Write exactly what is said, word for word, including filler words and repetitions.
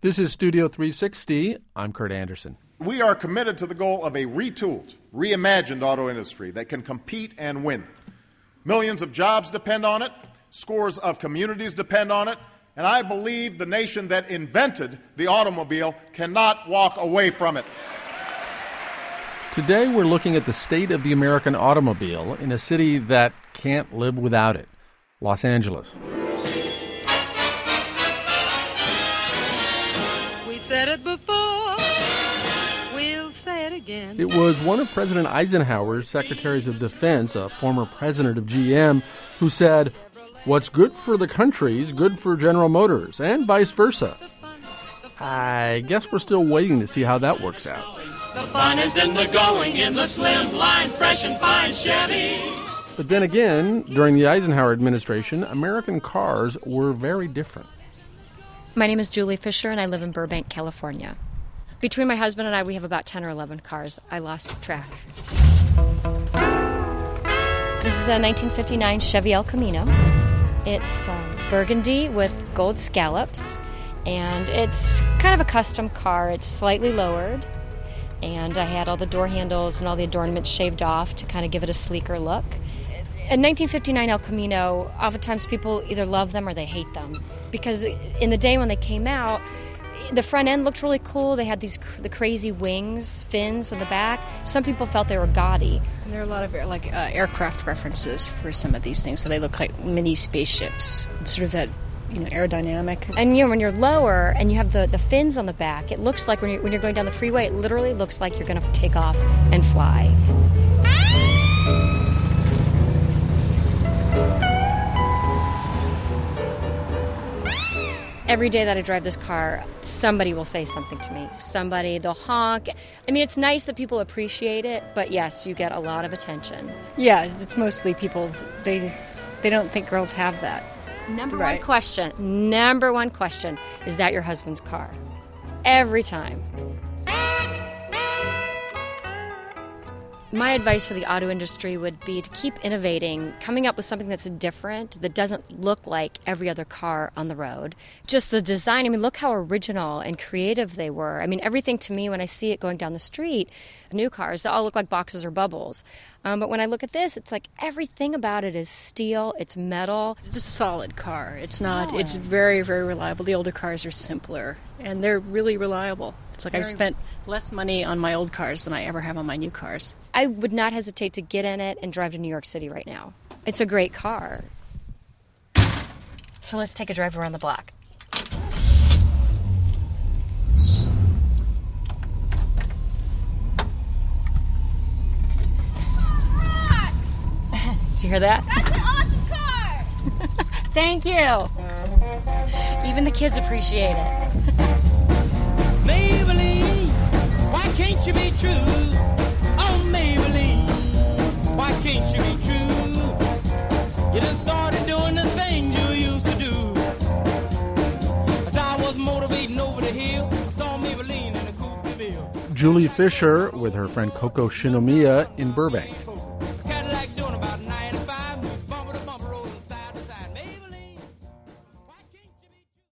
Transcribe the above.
This is Studio three sixty. I'm Kurt Anderson. We are committed to the goal of a retooled, reimagined auto industry that can compete and win. Millions of jobs depend on it. Scores of communities depend on it. And I believe the nation that invented the automobile cannot walk away from it. Today we're looking at the state of the American automobile in a city that can't live without it, Los Angeles. We said it before, we'll say it again. It was one of President Eisenhower's secretaries of defense, a former president of G M, who said, "What's good for the country is good for General Motors, and vice versa." I guess we're still waiting to see how that works out. The fun is in the going, in the slim line, fresh and fine Chevy. But then again, during the Eisenhower administration, American cars were very different. My name is Julie Fisher, and I live in Burbank, California. Between my husband and I, we have about ten or eleven cars. I lost track. This is a nineteen fifty-nine Chevy El Camino. It's um, burgundy with gold scallops, and it's kind of a custom car. It's slightly lowered, and I had all the door handles and all the adornments shaved off to kind of give it a sleeker look. A nineteen fifty-nine El Camino, oftentimes people either love them or they hate them, because in the day when they came out, the front end looked really cool. They had these the crazy wings, fins on the back. Some people felt they were gaudy. And there are a lot of like uh, aircraft references for some of these things, so they look like mini spaceships. It's sort of that, you know, aerodynamic. And you know, when you're lower and you have the, the fins on the back, it looks like when you're, when you're going down the freeway, it literally looks like you're going to take off and fly. Every day that I drive this car, somebody will say something to me. Somebody, they'll honk. I mean, it's nice that people appreciate it, but yes, you get a lot of attention. Yeah, it's mostly people, they they don't think girls have that. Number right. one question, number one question, is that your husband's car? Every time. My advice for the auto industry would be to keep innovating, coming up with something that's different, that doesn't look like every other car on the road. Just the design, I mean, look how original and creative they were. I mean, everything to me, when I see it going down the street, new cars, they all look like boxes or bubbles. Um, but when I look at this, it's like everything about it is steel, it's metal. It's a solid car. It's not, solid. It's very, very reliable. The older cars are simpler, and they're really reliable. It's like very. I've spent less money on my old cars than I ever have on my new cars. I would not hesitate to get in it and drive to New York City right now. It's a great car. So let's take a drive around the block. Did you hear that? That's an awesome car! Thank you. Even the kids appreciate it. Maybelline, why can't you be true? Oh, Maybelline, why can't you be true? You done started doing the things you used to do. As I was motivating over the hill, I saw Maybelline in a Coupe de Ville. Julie Fisher with her friend Coco Shinomiya in Burbank.